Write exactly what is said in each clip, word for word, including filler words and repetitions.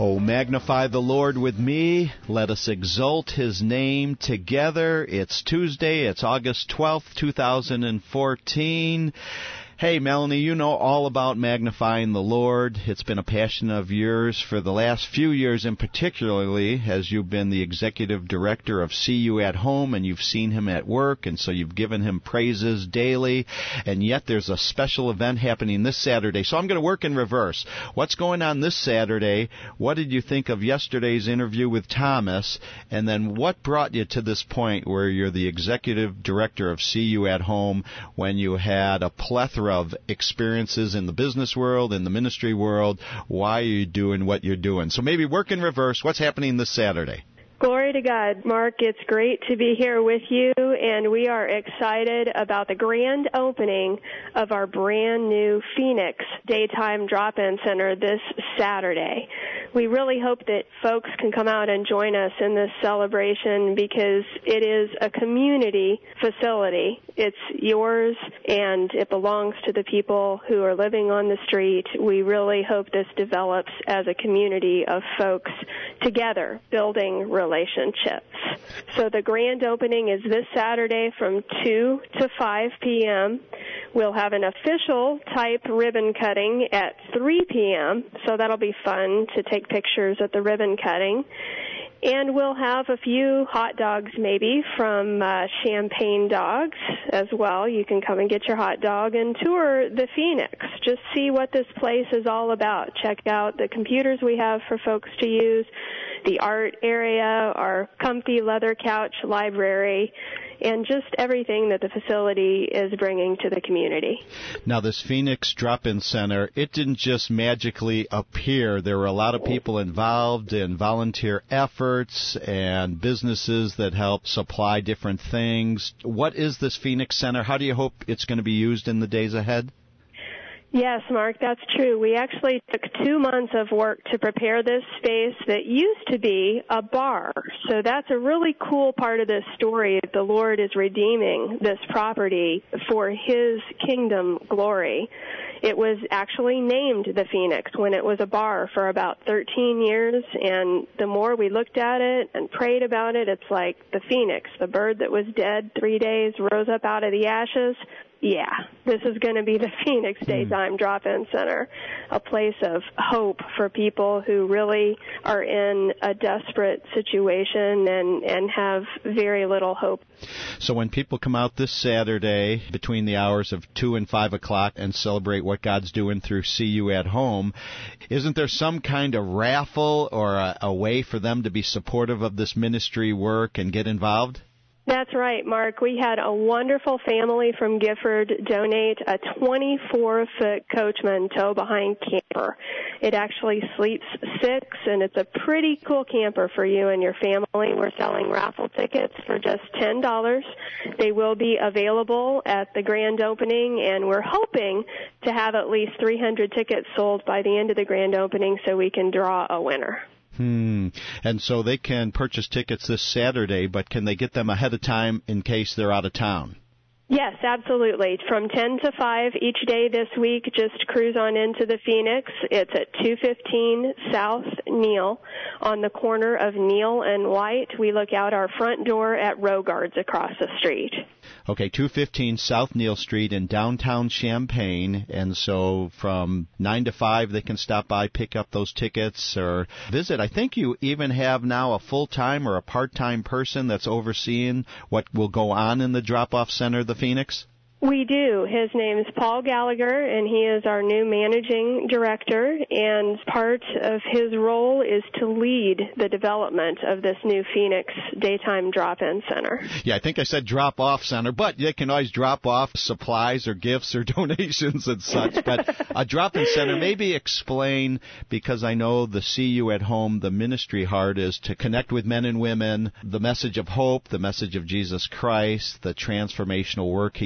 Oh, magnify the Lord with me. Let us exalt His name together. It's Tuesday. It's August twelfth, two thousand fourteen. Hey, Melanie, you know all about magnifying the Lord. It's been a passion of yours for the last few years, and particularly as you've been the executive director of See You at Home, and you've seen Him at work, and so you've given Him praises daily. And yet there's a special event happening this Saturday. So I'm going to work in reverse. What's going on this Saturday? What did you think of yesterday's interview with Thomas? And then what brought you to this point where you're the executive director of See You at Home when you had a plethora of experiences in the business world, in the ministry world? Why are you doing what you're doing? So maybe work in reverse. What's happening this Saturday? Glory to God. Mark, it's great to be here with you, and we are excited about the grand opening of our brand new Phoenix Daytime Drop-In Center this Saturday. We really hope that folks can come out and join us in this celebration because it is a community facility. It's yours, and it belongs to the people who are living on the street. We really hope this develops as a community of folks together, building relationships. So the grand opening is this Saturday from two to five p.m. We'll have an official type ribbon cutting at three p.m., so that'll be fun to take pictures at the ribbon cutting. And we'll have a few hot dogs maybe from uh, Champagne Dogs as well. You can come and get your hot dog and tour the Phoenix. Just see what this place is all about. Check out the computers we have for folks to use, the art area, our comfy leather couch library, and just everything that the facility is bringing to the community. Now, this Phoenix Drop-In Center, it didn't just magically appear. There were a lot of people involved in volunteer efforts and businesses that help supply different things. What is this Phoenix Center? How do you hope it's going to be used in the days ahead? Yes, Mark, that's true. We actually took two months of work to prepare this space that used to be a bar. So that's a really cool part of this story. The Lord is redeeming this property for His kingdom glory. It was actually named the Phoenix when it was a bar for about thirteen years, and the more we looked at it and prayed about it, it's like the Phoenix, the bird that was dead three days, rose up out of the ashes. Yeah, this is going to be the Phoenix Daytime Drop-In Center, a place of hope for people who really are in a desperate situation and, and have very little hope. So when people come out this Saturday between the hours of two and five o'clock and celebrate what God's doing through See You at Home, isn't there some kind of raffle or a, a way for them to be supportive of this ministry work and get involved? That's right, Mark. We had a wonderful family from Gifford donate a twenty-four foot Coachman tow-behind camper. It actually sleeps six, and it's a pretty cool camper for you and your family. We're selling raffle tickets for just ten dollars. They will be available at the grand opening, and we're hoping to have at least three hundred tickets sold by the end of the grand opening so we can draw a winner. Hmm. And so they can purchase tickets this Saturday, but can they get them ahead of time in case they're out of town? Yes, absolutely. From ten to five each day this week, just cruise on into the Phoenix. It's at two fifteen South Neal on the corner of Neal and White. We look out our front door at Rogards across the street. Okay, two fifteen South Neal Street in downtown Champaign, and so from nine to five they can stop by, pick up those tickets, or visit. I think you even have now a full-time or a part-time person that's overseeing what will go on in the drop-off center, the Phoenix? We do. His name is Paul Gallagher, and he is our new managing director, and part of his role is to lead the development of this new Phoenix Daytime Drop-In Center. Yeah, I think I said drop-off center, but they can always drop off supplies or gifts or donations and such. But a drop-in center, maybe explain, because I know the See You at Home, the ministry heart is to connect with men and women, the message of hope, the message of Jesus Christ, the transformational work He can do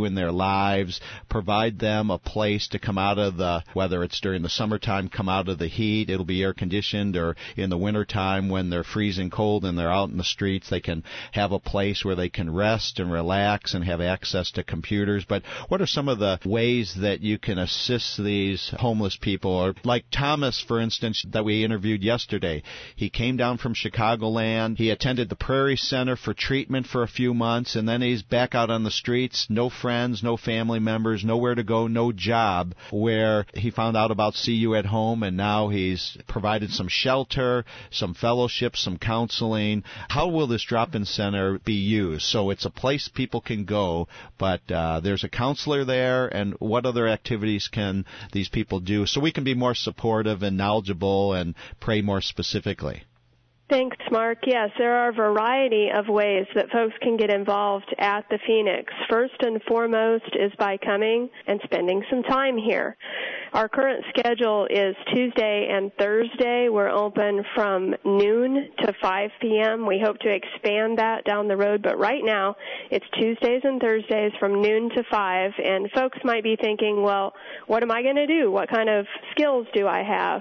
in their lives, provide them a place to come out of the, whether it's during the summertime, come out of the heat, it'll be air conditioned, or in the wintertime when they're freezing cold and they're out in the streets, they can have a place where they can rest and relax and have access to computers. But what are some of the ways that you can assist these homeless people? Or like Thomas, for instance, that we interviewed yesterday. He came down from Chicagoland. He attended the Prairie Center for treatment for a few months, and then he's back out on the streets, no friends, no family members, nowhere to go, no job, where he found out about See You at Home, and now he's provided some shelter, some fellowship, some counseling. How will this drop-in center be used? So it's a place people can go, but uh, there's a counselor there, and what other activities can these people do so we can be more supportive and knowledgeable and pray more specifically? Thanks, Mark. Yes, there are a variety of ways that folks can get involved at the Phoenix. First and foremost is by coming and spending some time here. Our current schedule is Tuesday and Thursday. We're open from noon to five p.m. We hope to expand that down the road, but right now it's Tuesdays and Thursdays from noon to five, and folks might be thinking, well, what am I going to do? What kind of skills do I have?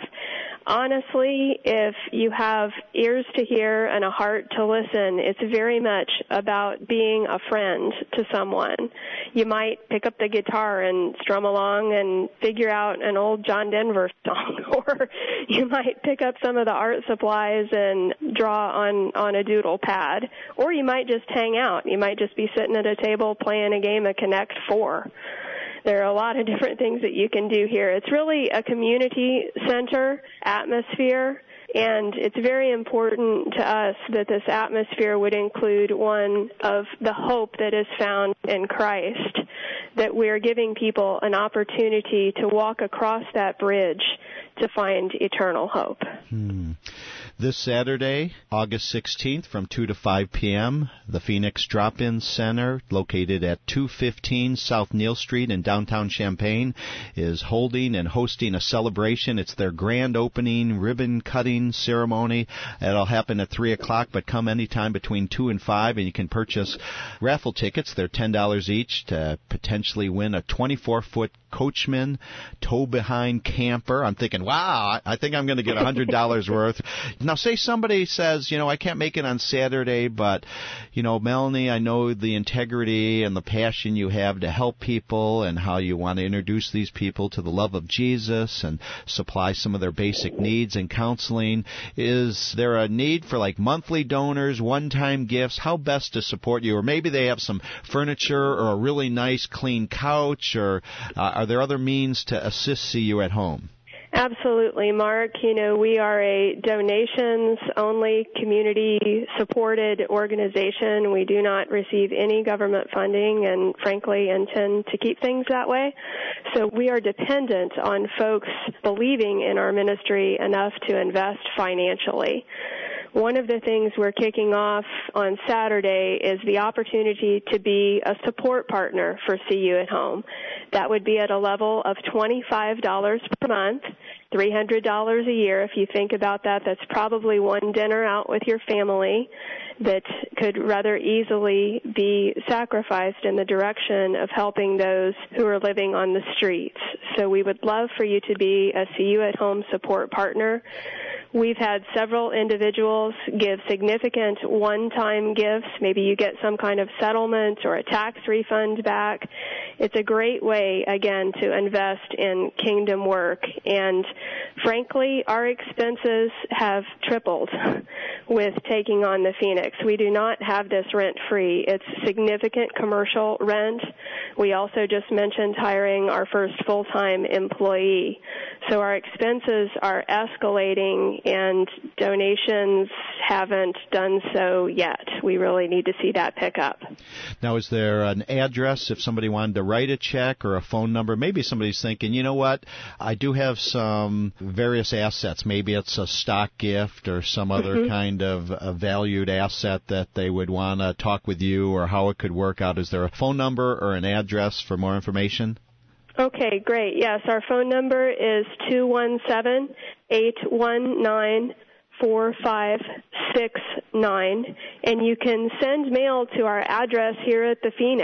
Honestly, if you have ears to hear and a heart to listen, it's very much about being a friend to someone. You might pick up the guitar and strum along and figure out an old John Denver song, or you might pick up some of the art supplies and draw on, on a doodle pad, or you might just hang out. You might just be sitting at a table playing a game of Connect Four. There are a lot of different things that you can do here. It's really a community center atmosphere, and it's very important to us that this atmosphere would include one of the hope that is found in Christ, that we're giving people an opportunity to walk across that bridge to find eternal hope. Hmm. This Saturday, August sixteenth, from two to five p.m., the Phoenix Drop-In Center, located at two fifteen South Neal Street in downtown Champaign, is holding and hosting a celebration. It's their grand opening ribbon-cutting ceremony. It'll happen at three o'clock, but come anytime between two and five, and you can purchase raffle tickets. They're ten dollars each to potentially win a twenty-four foot Coachman tow-behind camper. I'm thinking, wow, I think I'm going to get one hundred dollars worth. Now, say somebody says, you know, I can't make it on Saturday, but, you know, Melanie, I know the integrity and the passion you have to help people and how you want to introduce these people to the love of Jesus and supply some of their basic needs and counseling. Is there a need for, like, monthly donors, one-time gifts? How best to support you? Or maybe they have some furniture or a really nice, clean couch, or uh, are there other means to assist See You at Home? Absolutely, Mark. You know, we are a donations-only, community-supported organization. We do not receive any government funding and, frankly, intend to keep things that way. So we are dependent on folks believing in our ministry enough to invest financially. One of the things we're kicking off on Saturday is the opportunity to be a support partner for See You at Home. That would be at a level of twenty-five dollars per month, three hundred dollars a year. If you think about that, that's probably one dinner out with your family that could rather easily be sacrificed in the direction of helping those who are living on the streets. So we would love for you to be a See You at Home support partner. We've had several individuals give significant one-time gifts. Maybe you get some kind of settlement or a tax refund back. It's a great way, again, to invest in kingdom work. And frankly, our expenses have tripled with taking on the Phoenix. We do not have this rent-free. It's significant commercial rent. We also just mentioned hiring our first full-time employee. So our expenses are escalating, and donations haven't done so yet. We really need to see that pick up. Now, is there an address if somebody wanted to write a check, or a phone number? Maybe somebody's thinking, you know what, I do have some various assets. Maybe it's a stock gift or some other mm-hmm. kind of a valued asset that they would want to talk with you, or how it could work out. Is there a phone number or an address for more information? Okay, great. Yes, our phone number is two one seven, eight one nine, four five six nine, and you can send mail to our address here at the Phoenix.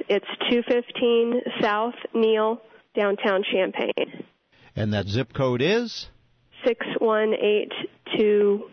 It's two fifteen South Neal, downtown Champaign. And that zip code is? six one eight two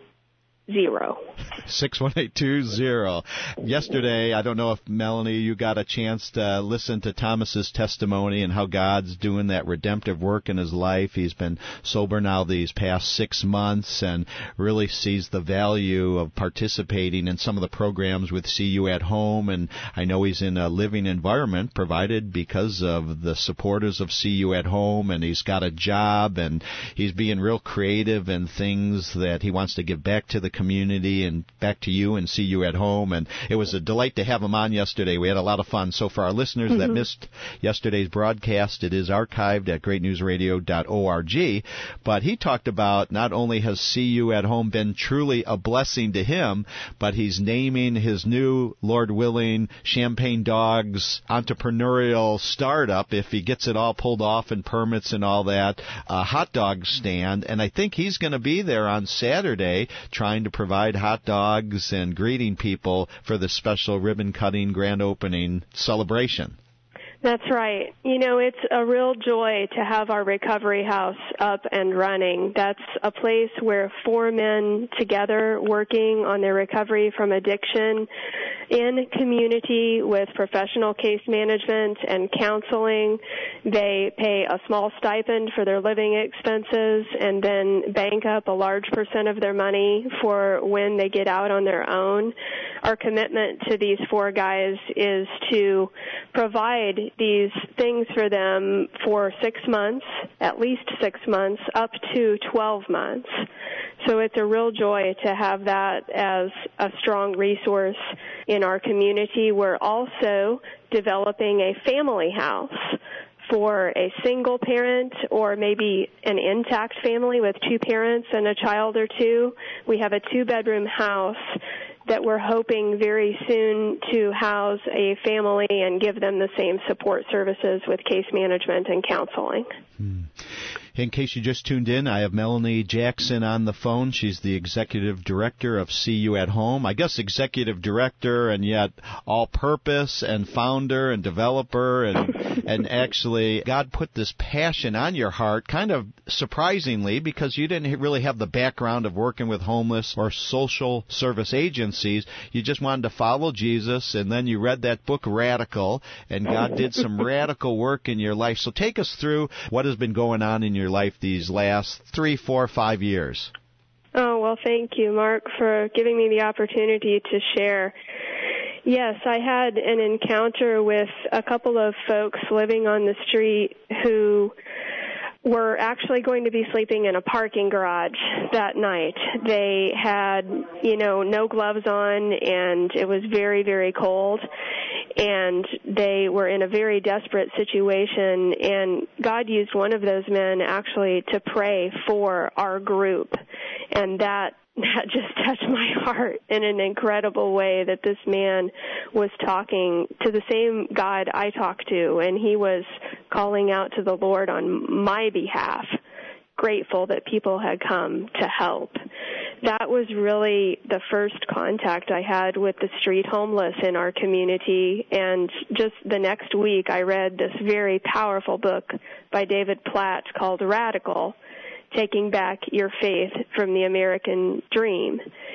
zero. six one eight two zero. Yesterday, I don't know if, Melanie, you got a chance to listen to Thomas's testimony and how God's doing that redemptive work in his life. He's been sober now these past six months and really sees the value of participating in some of the programs with See You at Home. And I know he's in a living environment provided because of the supporters of See You at Home, and he's got a job, and he's being real creative in things that he wants to give back to the community and back to you and See You at Home. And it was a delight to have him on yesterday. We had a lot of fun. So for our listeners mm-hmm. that missed yesterday's broadcast, it is archived at great news radio dot org. But he talked about not only has See You at Home been truly a blessing to him, but he's naming his new, Lord willing, Champagne Dogs entrepreneurial startup, if he gets it all pulled off and permits and all that, a hot dog stand. And I think he's going to be there on Saturday trying to provide hot dogs and greeting people for the special ribbon-cutting grand opening celebration. That's right. You know, it's a real joy to have our recovery house up and running. That's a place where four men together working on their recovery from addiction in community with professional case management and counseling. They pay a small stipend for their living expenses and then bank up a large percent of their money for when they get out on their own. Our commitment to these four guys is to provide these things for them for six months, at least six months, up to twelve months. So it's a real joy to have that as a strong resource in our community. We're also developing a family house for a single parent or maybe an intact family with two parents and a child or two. We have a two-bedroom house that we're hoping very soon to house a family and give them the same support services with case management and counseling. Hmm. In case you just tuned in, I have Melanie Jackson on the phone. She's the executive director of See You at Home. I guess executive director and yet all-purpose and founder and developer. And, and actually, God put this passion on your heart, kind of surprisingly, because you didn't really have the background of working with homeless or social service agencies. You just wanted to follow Jesus, and then you read that book, Radical, and God did some radical work in your life. So take us through what has been going on in your life these last three, four, five years. Oh, well, thank you, Mark, for giving me the opportunity to share. Yes, I had an encounter with a couple of folks living on the street who were actually going to be sleeping in a parking garage that night. They had, you know, no gloves on, and it was very, very cold. And they were in a very desperate situation, and God used one of those men actually to pray for our group. And that that just touched my heart in an incredible way, that this man was talking to the same God I talk to, and he was calling out to the Lord on my behalf, grateful that people had come to help. That was really the first contact I had with the street homeless in our community, and just the next week I read this very powerful book by David Platt called Radical, Taking Back Your Faith from the American Dream.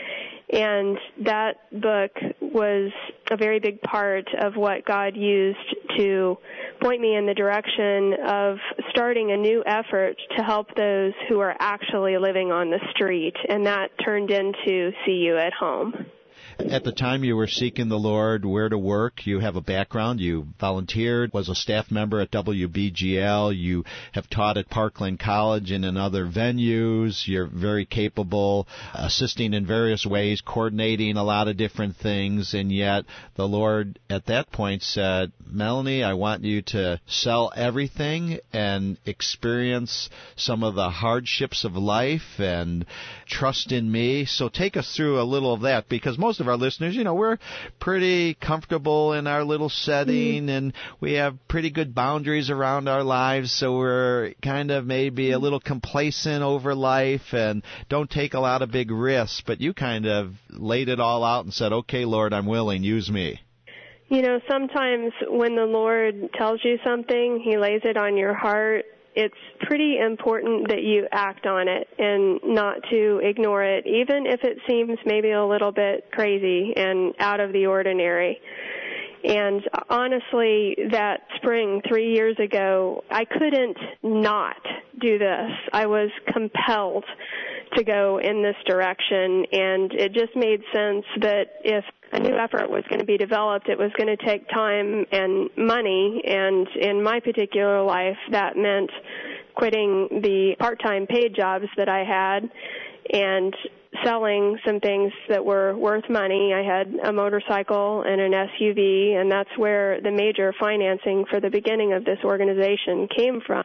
And that book was a very big part of what God used to point me in the direction of starting a new effort to help those who are actually living on the street, and that turned into See You at Home. At the time you were seeking the Lord, where to work, you have a background. You volunteered, was a staff member at W B G L. You have taught at Parkland College and in other venues. You're very capable, assisting in various ways, coordinating a lot of different things. And yet the Lord at that point said, Melanie, I want you to sell everything and experience some of the hardships of life and trust in me. So take us through a little of that, because most of our listeners, you know, we're pretty comfortable in our little setting, and we have pretty good boundaries around our lives, so we're kind of maybe a little complacent over life and don't take a lot of big risks. But you kind of laid it all out and said, okay, Lord, I'm willing, use me. You know, sometimes when the Lord tells you something, He lays it on your heart, it's pretty important that you act on it and not to ignore it, even if it seems maybe a little bit crazy and out of the ordinary. And honestly, that spring three years ago, I couldn't not do this. I was compelled to go in this direction, and it just made sense that if a new effort was going to be developed, it was going to take time and money, and in my particular life, that meant quitting the part-time paid jobs that I had and selling some things that were worth money. I had a motorcycle and an S U V, and that's where the major financing for the beginning of this organization came from.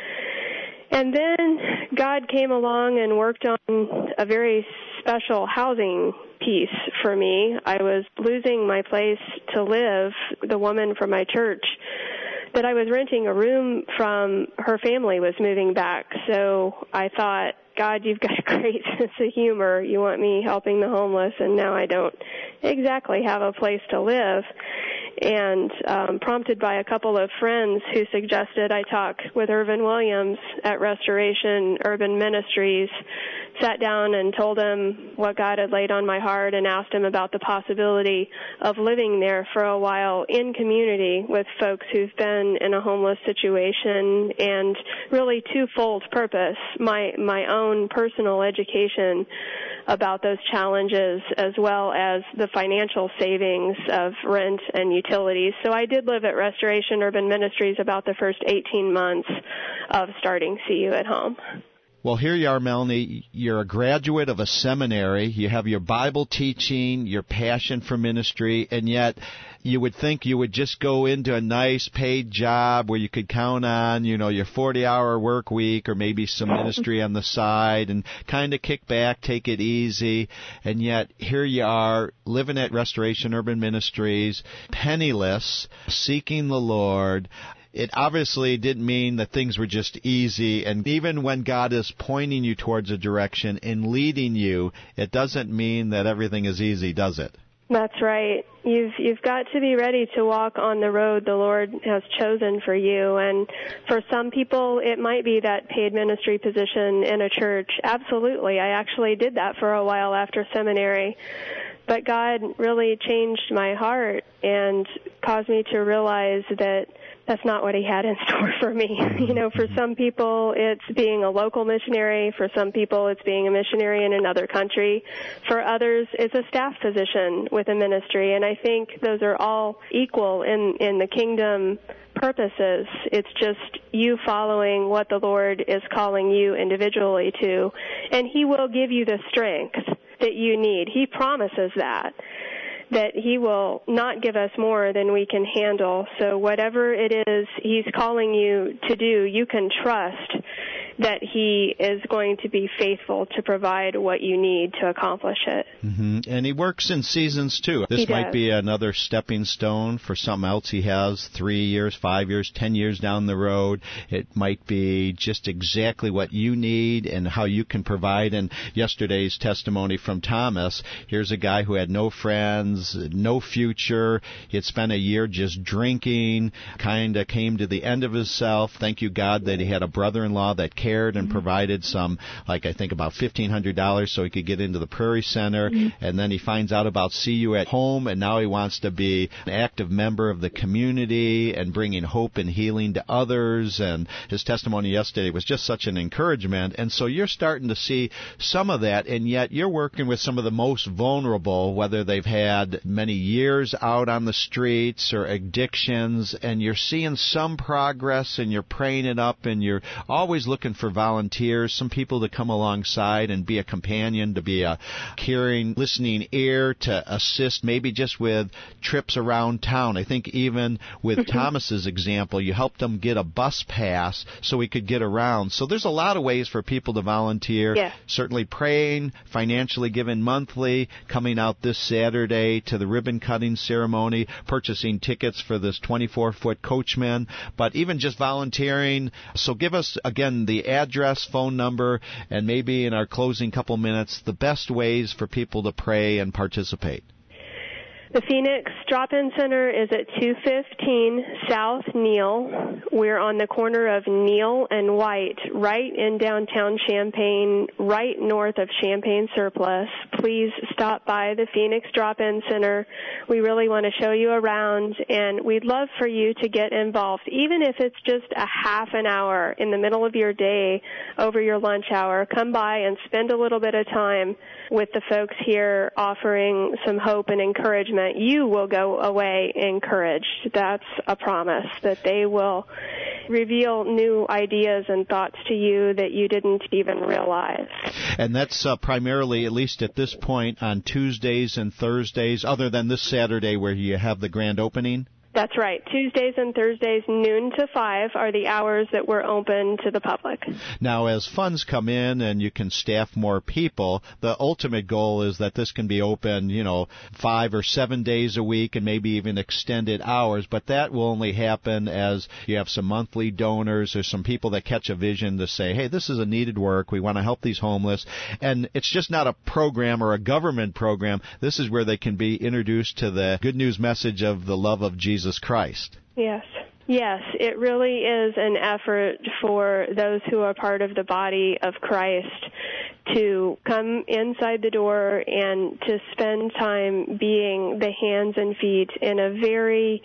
And then God came along and worked on a very special housing piece for me. I was losing my place to live. The woman from my church that I was renting a room from, her family was moving back. So I thought, God, you've got a great sense of humor. You want me helping the homeless, and now I don't exactly have a place to live. And um, prompted by a couple of friends who suggested I talk with Irvin Williams at Restoration Urban Ministries, sat down and told him what God had laid on my heart and asked him about the possibility of living there for a while in community with folks who've been in a homeless situation, and really twofold purpose, my, my own personal education about those challenges as well as the financial savings of rent and utilities. So I did live at Restoration Urban Ministries about the first eighteen months of starting C U at Home. Well, here you are, Melanie. You're a graduate of a seminary. You have your Bible teaching, your passion for ministry, and yet you would think you would just go into a nice paid job where you could count on, you know, your forty-hour work week or maybe some ministry on the side and kind of kick back, take it easy. And yet here you are living at Restoration Urban Ministries, penniless, seeking the Lord. It obviously didn't mean that things were just easy, and even when God is pointing you towards a direction and leading you, it doesn't mean that everything is easy, does it? That's right. You've you've got to be ready to walk on the road the Lord has chosen for you. And for some people, it might be that paid ministry position in a church. Absolutely. I actually did that for a while after seminary. But God really changed my heart and caused me to realize that that's not what He had in store for me. You know, for some people, it's being a local missionary. For some people, it's being a missionary in another country. For others, it's a staff position with a ministry. And I think those are all equal in, in the kingdom purposes. It's just you following what the Lord is calling you individually to. And He will give you the strength that you need. He promises that. that He will not give us more than we can handle. So whatever it is He's calling you to do, you can trust that He is going to be faithful to provide what you need to accomplish it. Mm-hmm. And He works in seasons, too. This He might does. be another stepping stone for something else He has three years, five years, ten years down the road. It might be just exactly what you need and how you can provide. And yesterday's testimony from Thomas, here's a guy who had no friends, no future. He had spent a year just drinking, kind of came to the end of himself. Thank you, God, that he had a brother-in-law that cared and provided some, like I think about fifteen hundred dollars so he could get into the Prairie Center. Mm-hmm. And then he finds out about C U at Home, and now he wants to be an active member of the community and bringing hope and healing to others. And his testimony yesterday was just such an encouragement. And so you're starting to see some of that, and yet you're working with some of the most vulnerable, whether they've had many years out on the streets or addictions, and you're seeing some progress, and you're praying it up, and you're always looking for volunteers, some people to come alongside and be a companion, to be a caring, listening ear, to assist maybe just with trips around town. I think even with Thomas's example, you helped him get a bus pass so he could get around. So there's a lot of ways for people to volunteer. Yeah. Certainly praying, financially giving monthly, coming out this Saturday to the ribbon cutting ceremony, purchasing tickets for this twenty-four foot Coachman, but even just volunteering. So give us, again, the address, phone number, and maybe in our closing couple minutes, the best ways for people to pray and participate. The Phoenix Drop-In Center is at two fifteen South Neal. We're on the corner of Neal and White, right in downtown Champaign, right north of Champaign Surplus. Please stop by the Phoenix Drop-In Center. We really want to show you around, and we'd love for you to get involved, even if it's just a half an hour in the middle of your day over your lunch hour. Come by and spend a little bit of time with the folks here offering some hope and encouragement. You will go away encouraged. That's a promise, that they will reveal new ideas and thoughts to you that you didn't even realize. And that's uh, primarily, at least at this point, on Tuesdays and Thursdays, other than this Saturday where you have the grand opening? That's right. Tuesdays and Thursdays, noon to five, are the hours that we're open to the public. Now, as funds come in and you can staff more people, the ultimate goal is that this can be open, you know, five or seven days a week and maybe even extended hours. But that will only happen as you have some monthly donors or some people that catch a vision to say, hey, this is a needed work. We want to help these homeless. And it's just not a program or a government program. This is where they can be introduced to the good news message of the love of Jesus Christ. Yes. Yes, it really is an effort for those who are part of the body of Christ to come inside the door and to spend time being the hands and feet in a very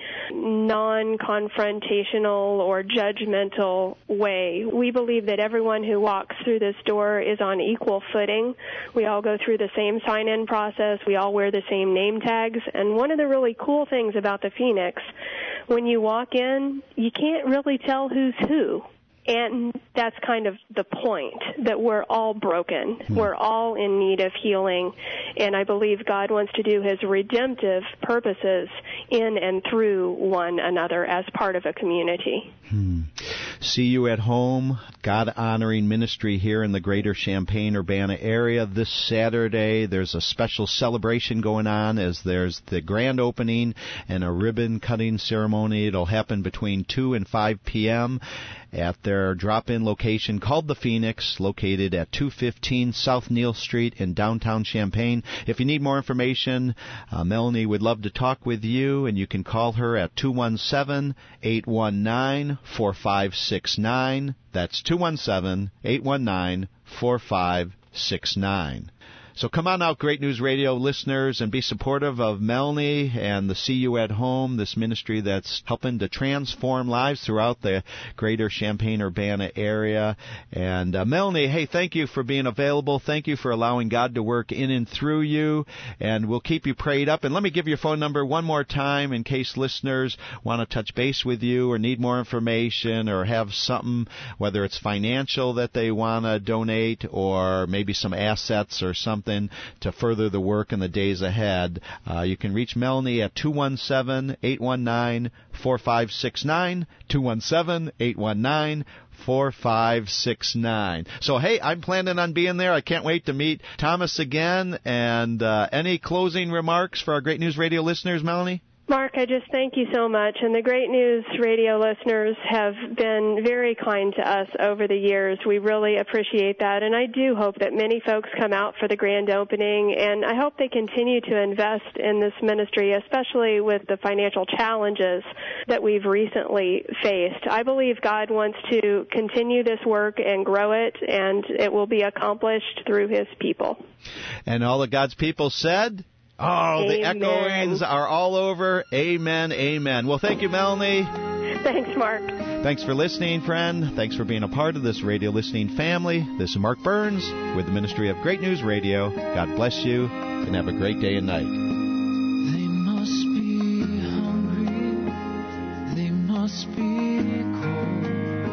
non-confrontational or judgmental way. We believe that everyone who walks through this door is on equal footing. We all go through the same sign-in process. We all wear the same name tags. And one of the really cool things about the Phoenix, when you walk in, you can't really tell who's who. And that's kind of the point, that we're all broken. Hmm. We're all in need of healing. And I believe God wants to do his redemptive purposes in and through one another as part of a community. Hmm. See You at Home, God-honoring ministry here in the greater Champaign-Urbana area. This Saturday, there's a special celebration going on as there's the grand opening and a ribbon-cutting ceremony. It'll happen between two and five p.m. at their drop-in location called The Phoenix, located at two fifteen South Neal Street in downtown Champaign. If you need more information, uh, Melanie would love to talk with you, and you can call her at two one seven, eight one nine, four five six nine. That's two one seven, eight one nine, four five six nine. So come on out, Great News Radio listeners, and be supportive of Melanie and the See You at Home, this ministry that's helping to transform lives throughout the greater Champaign-Urbana area. And uh, Melanie, hey, thank you for being available. Thank you for allowing God to work in and through you. And we'll keep you prayed up. And let me give your phone number one more time in case listeners want to touch base with you or need more information or have something, whether it's financial that they want to donate or maybe some assets or something to further the work in the days ahead. Uh, you can reach Melanie at two one seven, eight one nine, four five six nine, two one seven, eight one nine, four five six nine. So, hey, I'm planning on being there. I can't wait to meet Thomas again. And uh, any closing remarks for our Great News Radio listeners, Melanie? Mark, I just thank you so much. And the Great News Radio listeners have been very kind to us over the years. We really appreciate that. And I do hope that many folks come out for the grand opening. And I hope they continue to invest in this ministry, especially with the financial challenges that we've recently faced. I believe God wants to continue this work and grow it, and it will be accomplished through his people. And all of God's people said? Oh, the Amen. echoings are all over. Amen, amen. Well, thank you, Melanie. Thanks, Mark. Thanks for listening, friend. Thanks for being a part of this radio listening family. This is Mark Burns with the Ministry of Great News Radio. God bless you, and have a great day and night. They must be hungry. They must be cold.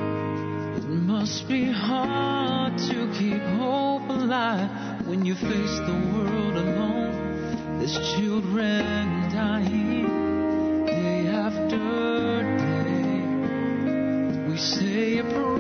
It must be hard to keep hope alive when you face the world alone. There's children dying day after day. We say a prayer.